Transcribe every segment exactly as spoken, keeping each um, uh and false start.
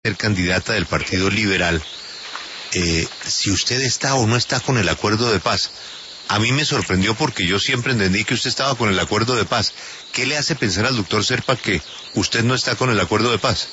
ser candidata del Partido Liberal, eh, si usted está o no está con el acuerdo de paz. A mí me sorprendió porque yo siempre entendí que usted estaba con el acuerdo de paz. ¿Qué le hace pensar al doctor Serpa que usted no está con el acuerdo de paz?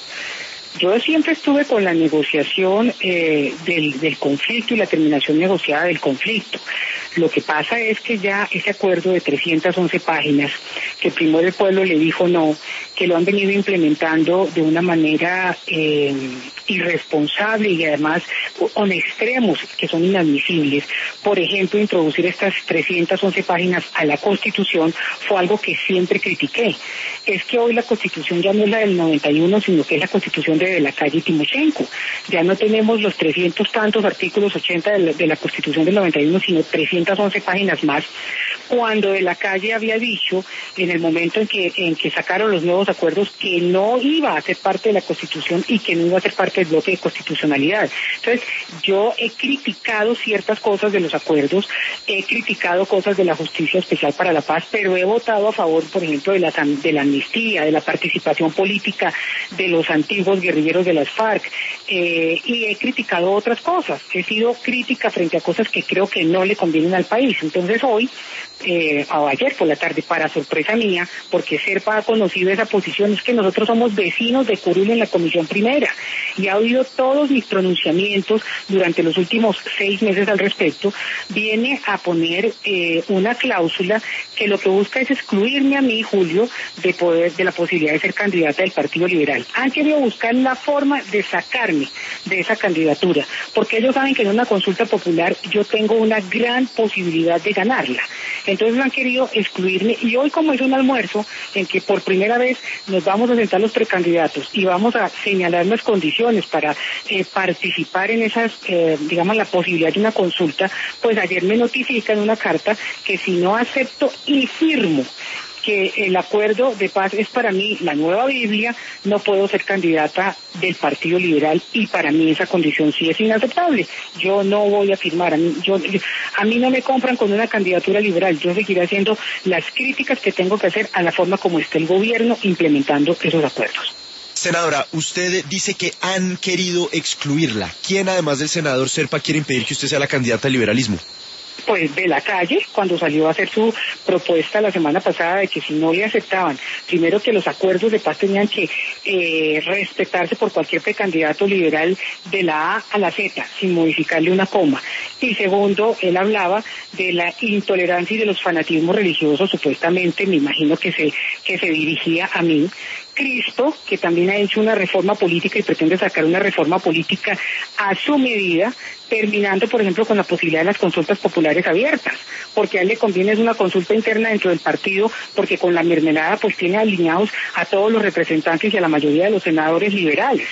Yo siempre estuve con la negociación eh, del, del conflicto y la terminación negociada del conflicto. Lo que pasa es que ya ese acuerdo de trescientas once páginas, que primero el pueblo le dijo no, que lo han venido implementando de una manera eh, irresponsable y además con extremos que son inadmisibles. Por ejemplo, introducir estas trescientas once páginas a la Constitución fue algo que siempre critiqué. Es que hoy la Constitución ya no es la del noventa y uno, sino que es la Constitución de, de la calle Timochenko. Ya no tenemos los trescientos tantos artículos ochenta de la, de la Constitución del noventa y uno, sino trescientas once páginas más, cuando de la calle había dicho en el momento en que en que sacaron los nuevos acuerdos que no iba a ser parte de la Constitución y que no iba a ser parte del bloque de constitucionalidad. Entonces, yo he criticado ciertas cosas de los acuerdos, he criticado cosas de la Justicia Especial para la Paz, pero he votado a favor, por ejemplo, de la, de la amnistía, de la participación política de los antiguos guerrilleros de las FARC, eh, y he criticado otras cosas. He sido crítica frente a cosas que creo que no le convienen al país. Entonces hoy, eh, o ayer por la tarde, para sorpresa mía, porque Serpa ha conocido esa posición, es que nosotros somos vecinos de Curul en la Comisión Primera, y ha oído todos mis pronunciamientos durante los últimos seis meses al respecto, viene a poner eh, una cláusula que lo que busca es excluirme a mí, Julio, de poder, de la posibilidad de ser candidata del Partido Liberal. Han querido buscar la forma de sacarme de esa candidatura, porque ellos saben que en una consulta popular yo tengo una gran posibilidad de ganarla. Entonces han querido excluirme, y hoy, como es un almuerzo en que por primera vez nos vamos a sentar los precandidatos y vamos a señalar las condiciones para eh, participar en esas, eh, digamos, la posibilidad de una consulta, pues ayer me notifican una carta que si no acepto y firmo que el acuerdo de paz es para mí la nueva Biblia, no puedo ser candidata del Partido Liberal, y para mí esa condición sí es inaceptable. Yo no voy a firmar, a mí, yo, yo, a mí no me compran con una candidatura liberal, yo seguiré haciendo las críticas que tengo que hacer a la forma como está el gobierno implementando esos acuerdos. Senadora, usted dice que han querido excluirla. ¿Quién, además del senador Serpa, quiere impedir que usted sea la candidata al liberalismo? Pues de la calle, cuando salió a hacer su propuesta la semana pasada de que si no le aceptaban, primero que los acuerdos de paz tenían que eh, respetarse por cualquier precandidato liberal de la A a la Z, sin modificarle una coma. Y segundo, él hablaba de la intolerancia y de los fanatismos religiosos, supuestamente, me imagino que se, que se dirigía a mí. Cristo, que también ha hecho una reforma política y pretende sacar una reforma política a su medida, terminando, por ejemplo, con la posibilidad de las consultas populares abiertas, porque a él le conviene es una consulta interna dentro del partido, porque con la mermelada pues tiene alineados a todos los representantes y a la mayoría de los senadores liberales.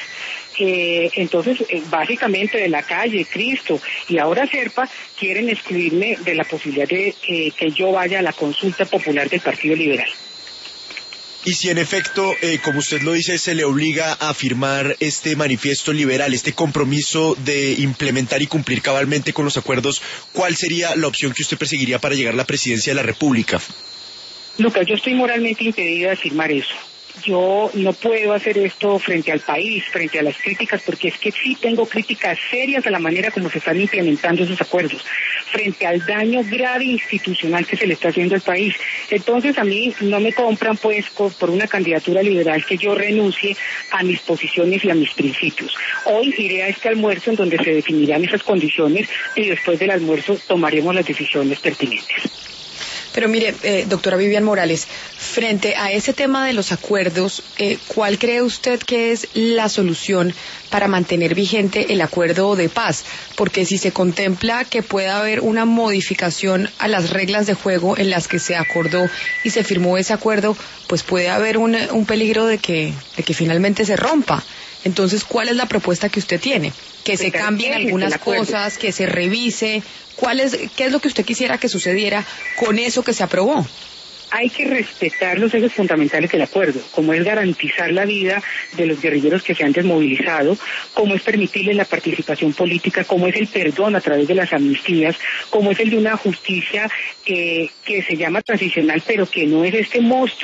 Eh, entonces, eh, básicamente de la calle, Cristo y ahora Serpa quieren excluirme de la posibilidad de eh, que yo vaya a la consulta popular del Partido Liberal. Y si en efecto, eh, como usted lo dice, se le obliga a firmar este manifiesto liberal, este compromiso de implementar y cumplir cabalmente con los acuerdos, ¿cuál sería la opción que usted perseguiría para llegar a la presidencia de la República? Lucas, yo estoy moralmente impedida de firmar eso. Yo no puedo hacer esto frente al país, frente a las críticas, porque es que sí tengo críticas serias a la manera como se están implementando esos acuerdos, frente al daño grave institucional que se le está haciendo al país. Entonces a mí no me compran pues por una candidatura liberal que yo renuncie a mis posiciones y a mis principios. Hoy iré a este almuerzo en donde se definirán esas condiciones y después del almuerzo tomaremos las decisiones pertinentes. Pero mire, eh, doctora Vivian Morales, frente a ese tema de los acuerdos, eh, ¿cuál cree usted que es la solución para mantener vigente el acuerdo de paz? Porque si se contempla que pueda haber una modificación a las reglas de juego en las que se acordó y se firmó ese acuerdo, pues puede haber un, un peligro de que, de que finalmente se rompa. Entonces, ¿cuál es la propuesta que usted tiene? Que se cambien algunas cosas, que se revise. ¿Cuál es, qué es lo que usted quisiera que sucediera con eso que se aprobó? Hay que respetar los ejes fundamentales del acuerdo, como es garantizar la vida de los guerrilleros que se han desmovilizado, como es permitirles la participación política, como es el perdón a través de las amnistías, como es el de una justicia eh, que se llama transicional, pero que no es este monstruo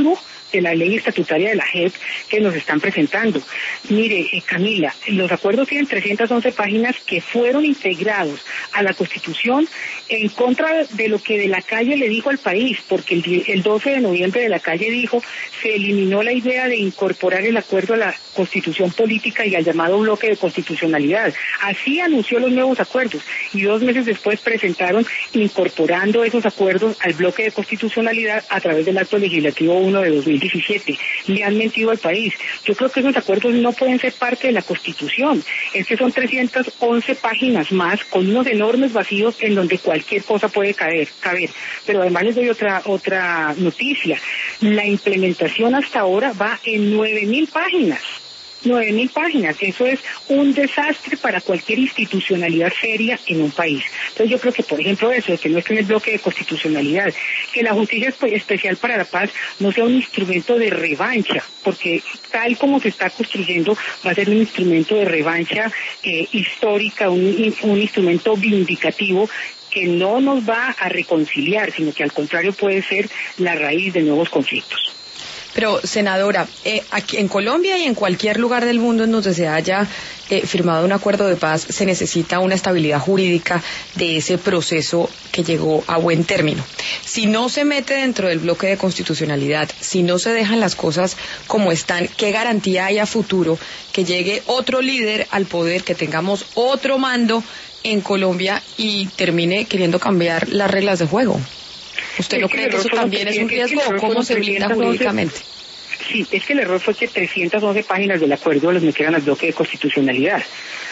de la ley estatutaria de la J E P que nos están presentando. Mire, eh, Camila, los acuerdos tienen trescientas once páginas que fueron integrados a la Constitución en contra de lo que de la calle le dijo al país, porque el, el doce de noviembre de la calle dijo, se eliminó la idea de incorporar el acuerdo a la Constitución política y al llamado bloque de constitucionalidad. Así anunció los nuevos acuerdos y dos meses después presentaron incorporando esos acuerdos al bloque de constitucionalidad a través del acto legislativo uno de dos mil diecisiete. Le han mentido al país. Yo creo que esos acuerdos no pueden ser parte de la Constitución. Es que son trescientas once páginas más con unos enormes vacíos en donde cualquier cosa puede caer, caber. Pero además les doy otra otra noticia. La implementación hasta ahora va en nueve mil páginas. Nueve mil páginas, eso es un desastre para cualquier institucionalidad seria en un país. Entonces yo creo que, por ejemplo, eso, de que no esté en el bloque de constitucionalidad, que la justicia especial para la paz no sea un instrumento de revancha, porque tal como se está construyendo va a ser un instrumento de revancha eh, histórica, un, un instrumento vindicativo que no nos va a reconciliar, sino que al contrario puede ser la raíz de nuevos conflictos. Pero, senadora, eh, aquí en Colombia y en cualquier lugar del mundo en donde se haya eh, firmado un acuerdo de paz, se necesita una estabilidad jurídica de ese proceso que llegó a buen término. Si no se mete dentro del bloque de constitucionalidad, si no se dejan las cosas como están, ¿qué garantía hay a futuro que llegue otro líder al poder, que tengamos otro mando en Colombia y termine queriendo cambiar las reglas de juego? ¿Usted no cree que eso también es un riesgo o cómo se blinda jurídicamente? Sí, es que el error fue que trescientas once páginas del acuerdo los metieran al bloque de constitucionalidad.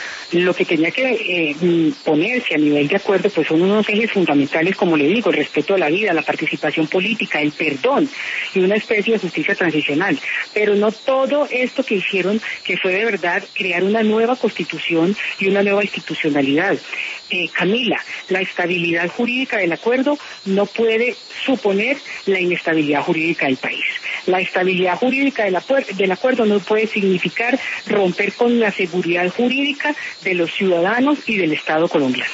Lo que tenía que eh, ponerse a nivel de acuerdo pues son unos ejes fundamentales, como le digo, el respeto a la vida, la participación política, el perdón y una especie de justicia transicional. Pero no todo esto que hicieron, que fue de verdad crear una nueva constitución y una nueva institucionalidad. Eh, Camila, la estabilidad jurídica del acuerdo no puede suponer la inestabilidad jurídica del país. La estabilidad jurídica del, acuer- del acuerdo no puede significar romper con la seguridad jurídica de los ciudadanos y del Estado colombiano.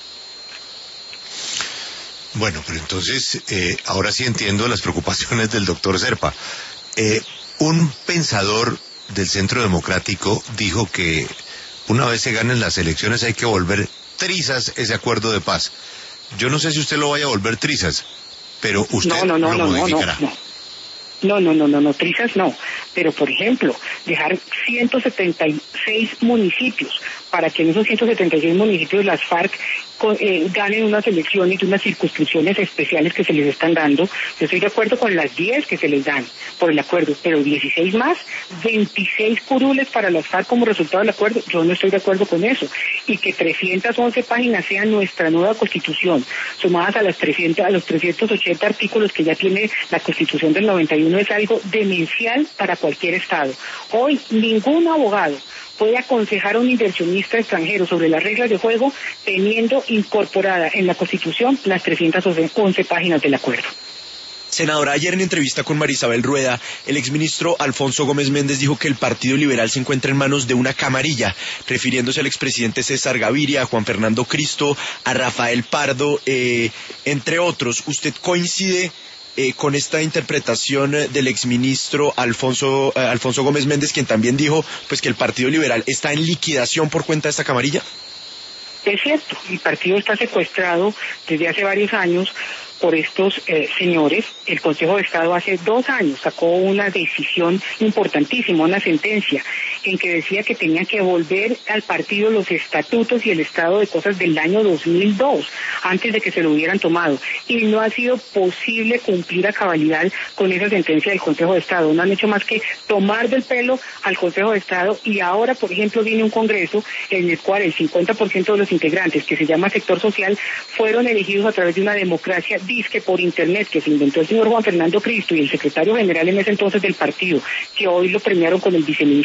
Bueno, pero entonces, eh, ahora sí entiendo las preocupaciones del doctor Zerpa. Eh, un pensador del Centro Democrático dijo que una vez se ganen las elecciones hay que volver trizas ese acuerdo de paz. Yo no sé si usted lo vaya a volver trizas, pero usted no, no, no, lo no, modificará. No, no, no. No, no, no, no, no, trizas no. Pero, por ejemplo, dejar ciento setenta y seis municipios para que en esos ciento setenta y seis municipios las FARC eh, ganen unas elecciones y unas circunscripciones especiales que se les están dando. Yo estoy de acuerdo con las diez que se les dan por el acuerdo, pero dieciséis más, veintiséis curules para las FARC como resultado del acuerdo, yo no estoy de acuerdo con eso. Y que trescientas once páginas sean nuestra nueva Constitución, sumadas a las trescientas, a los trescientos ochenta artículos que ya tiene la Constitución del noventa y uno, es algo demencial para cualquier Estado. Hoy ningún abogado puede aconsejar a un inversionista extranjero sobre las reglas de juego teniendo incorporada en la Constitución las trescientas once páginas del acuerdo. Senadora, ayer en entrevista con Marisabel Rueda, el exministro Alfonso Gómez Méndez dijo que el Partido Liberal se encuentra en manos de una camarilla, refiriéndose al expresidente César Gaviria, a Juan Fernando Cristo, a Rafael Pardo, eh, entre otros. ¿Usted coincide eh, con esta interpretación del exministro Alfonso, eh, Alfonso Gómez Méndez, quien también dijo pues que el Partido Liberal está en liquidación por cuenta de esta camarilla? Es cierto, el partido está secuestrado desde hace varios años por estos eh, señores. El Consejo de Estado hace dos años sacó una decisión importantísima, una sentencia, en que decía que tenía que volver al partido los estatutos y el estado de cosas del año dos mil dos, antes de que se lo hubieran tomado. Y no ha sido posible cumplir a cabalidad con esa sentencia del Consejo de Estado. No han hecho más que tomar del pelo al Consejo de Estado, y ahora, por ejemplo, viene un congreso en el cual el cincuenta por ciento de los integrantes, que se llama sector social, fueron elegidos a través de una democracia disque por internet que se inventó el señor Juan Fernando Cristo y el secretario general en ese entonces del partido, que hoy lo premiaron con el viceministerio del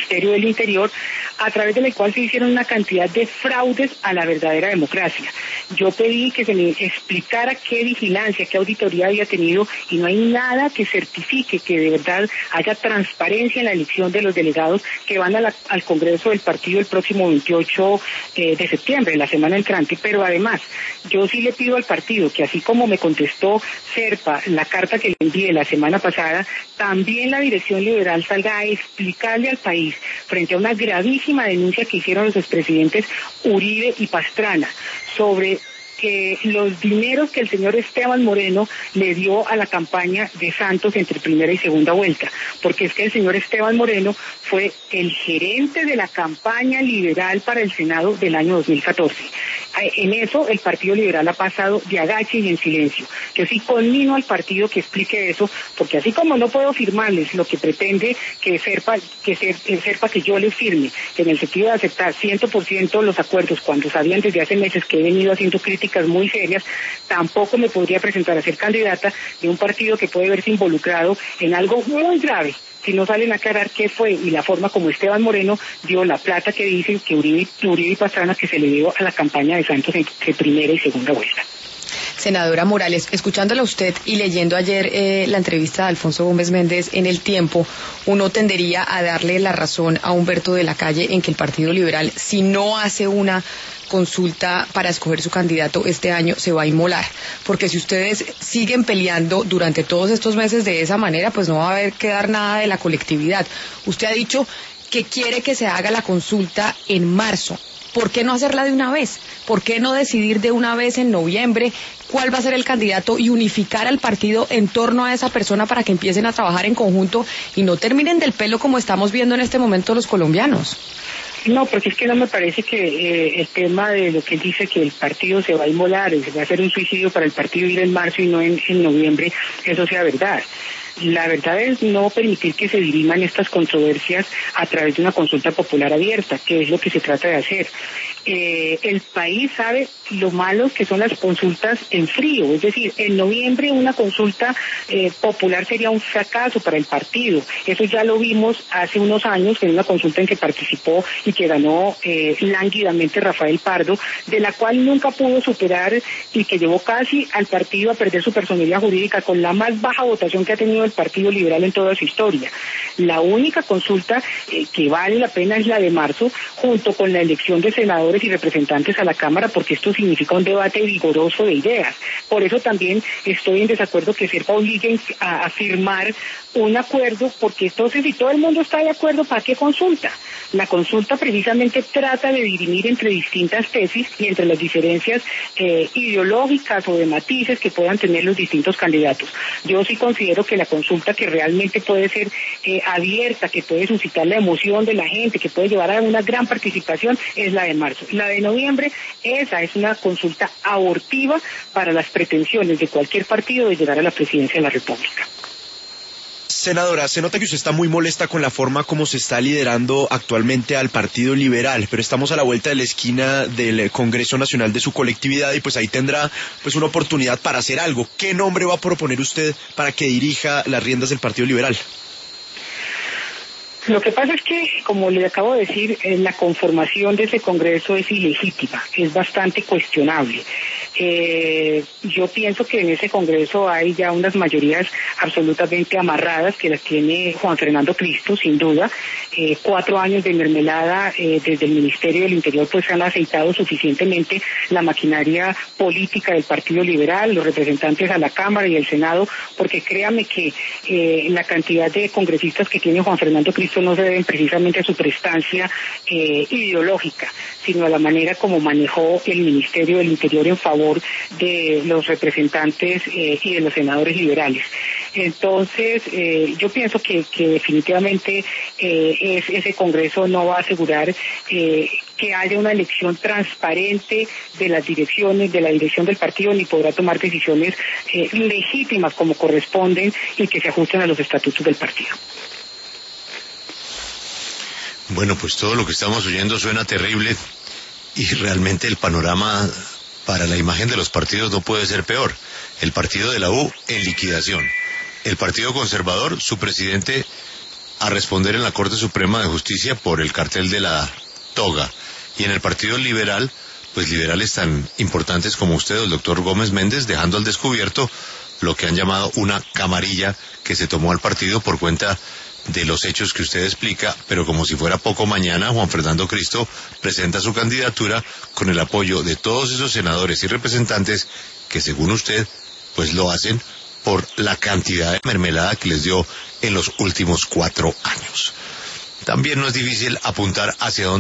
Interior, a través de la cual se hicieron una cantidad de fraudes a la verdadera democracia. Yo pedí que se me explicara qué vigilancia, qué auditoría había tenido, y no hay nada que certifique que de verdad haya transparencia en la elección de los delegados que van a la, al Congreso del partido el próximo veintiocho eh, de septiembre, la semana entrante. Pero además, yo sí le pido al partido que, así como me contestó Serpa la carta que le envié la semana pasada, también la Dirección Liberal salga a explicarle al país, frente a una gravísima denuncia que hicieron los expresidentes Uribe y Pastrana sobre que los dineros que el señor Esteban Moreno le dio a la campaña de Santos entre primera y segunda vuelta, porque es que el señor Esteban Moreno fue el gerente de la campaña liberal para el Senado del año dos mil catorce. En eso el Partido Liberal ha pasado de agache y en silencio. Yo sí conmino al partido que explique eso, porque así como no puedo firmarles lo que pretende que Serpa, que Serpa que yo les firme, que en el sentido de aceptar cien por ciento los acuerdos, cuando sabían desde hace meses que he venido haciendo críticas muy serias, tampoco me podría presentar a ser candidata de un partido que puede verse involucrado en algo muy grave, si no salen a aclarar qué fue y la forma como Esteban Moreno dio la plata que dicen que Uribe, Uribe y Pastrana que se le dio a la campaña de Santos entre primera y segunda vuelta. Senadora Morales, escuchándola a usted y leyendo ayer eh, la entrevista de Alfonso Gómez Méndez en El Tiempo, uno tendería a darle la razón a Humberto de la Calle en que el Partido Liberal, si no hace una consulta para escoger su candidato este año, se va a inmolar, porque si ustedes siguen peleando durante todos estos meses de esa manera, pues no va a haber que dar nada de la colectividad. Usted ha dicho que quiere que se haga la consulta en marzo. ¿Por qué no hacerla de una vez? ¿Por qué no decidir de una vez en noviembre cuál va a ser el candidato y unificar al partido en torno a esa persona para que empiecen a trabajar en conjunto y no terminen del pelo como estamos viendo en este momento los colombianos? No, porque es que no me parece que eh, el tema de lo que él dice que el partido se va a inmolar, se va a hacer un suicidio para el partido ir en marzo y no en, en noviembre, eso sea verdad. La verdad es no permitir que se diriman estas controversias a través de una consulta popular abierta, que es lo que se trata de hacer. Eh, el país sabe lo malo que son las consultas en frío, es decir, en noviembre una consulta eh, popular sería un fracaso para el partido. Eso ya lo vimos hace unos años en una consulta en que participó y que ganó eh, lánguidamente Rafael Pardo, de la cual nunca pudo superar y que llevó casi al partido a perder su personalidad jurídica con la más baja votación que ha tenido el Partido Liberal en toda su historia. La única consulta eh, que vale la pena es la de marzo, junto con la elección de senadores y representantes a la Cámara, porque esto significa un debate vigoroso de ideas. Por eso también estoy en desacuerdo que Serpa obligue a, a firmar un acuerdo, porque entonces si todo el mundo está de acuerdo, ¿para qué consulta? La consulta precisamente trata de dirimir entre distintas tesis y entre las diferencias eh, ideológicas o de matices que puedan tener los distintos candidatos. Yo sí considero que la consulta que realmente puede ser eh, abierta, que puede suscitar la emoción de la gente, que puede llevar a una gran participación, es la de marzo. La de noviembre, esa es una consulta abortiva para las pretensiones de cualquier partido de llegar a la presidencia de la República. Senadora, se nota que usted está muy molesta con la forma como se está liderando actualmente al Partido Liberal, pero estamos a la vuelta de la esquina del Congreso Nacional de su colectividad y pues ahí tendrá pues una oportunidad para hacer algo. ¿Qué nombre va a proponer usted para que dirija las riendas del Partido Liberal? Lo que pasa es que, como le acabo de decir, la conformación de ese Congreso es ilegítima, es bastante cuestionable. Eh, yo pienso que en ese Congreso hay ya unas mayorías absolutamente amarradas que las tiene Juan Fernando Cristo, sin duda. Eh, cuatro años de mermelada eh, desde el Ministerio del Interior pues han aceitado suficientemente la maquinaria política del Partido Liberal, los representantes a la Cámara y el Senado, porque créame que eh, la cantidad de congresistas que tiene Juan Fernando Cristo no se deben precisamente a su prestancia eh, ideológica, sino a la manera como manejó el Ministerio del Interior en favor de los representantes eh, y de los senadores liberales. Entonces, eh, yo pienso que, que definitivamente eh, es, ese Congreso no va a asegurar eh, que haya una elección transparente de las direcciones, de la dirección del partido, ni podrá tomar decisiones eh, legítimas como corresponden y que se ajusten a los estatutos del partido. Bueno, pues todo lo que estamos oyendo suena terrible y realmente el panorama para la imagen de los partidos no puede ser peor. El partido de la U en liquidación. El Partido Conservador, su presidente a responder en la Corte Suprema de Justicia por el cartel de la toga. Y en el Partido Liberal, pues liberales tan importantes como usted, el doctor Gómez Méndez, dejando al descubierto lo que han llamado una camarilla que se tomó al partido por cuenta de los hechos que usted explica, pero como si fuera poco, mañana Juan Fernando Cristo presenta su candidatura con el apoyo de todos esos senadores y representantes que, según usted, pues lo hacen por la cantidad de mermelada que les dio en los últimos cuatro años. También no es difícil apuntar hacia dónde